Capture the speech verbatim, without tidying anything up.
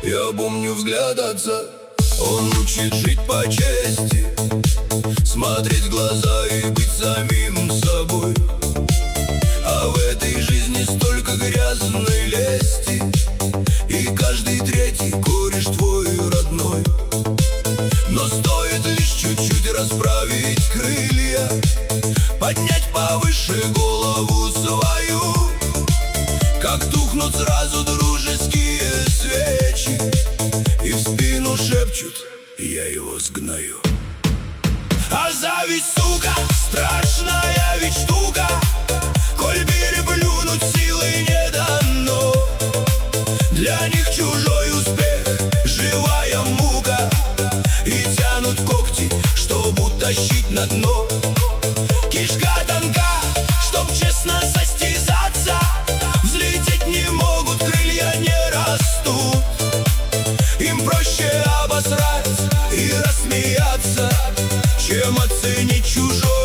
Я помню взгляд отца. Он учит жить по чести, смотреть в глаза и быть самим собой. А в этой жизни столько грязной лести, и каждый третий кореш твой родной. Но стоит лишь чуть-чуть расправить крылья, поднять повыше голову свою, как тухнут сразу дружеские свечи, и в спину шепчут: я его сгною. А зависть, сука, страшная ведь штука, коль переплюнуть силы не дано. Для них чужой успех — живая мука, и тянут когти, чтоб утащить на дно. Кишка тонка, чтоб честно состязаться, взлететь не могут, крылья не растут. Им проще обосрать и рассмеяться, чем оценить чужой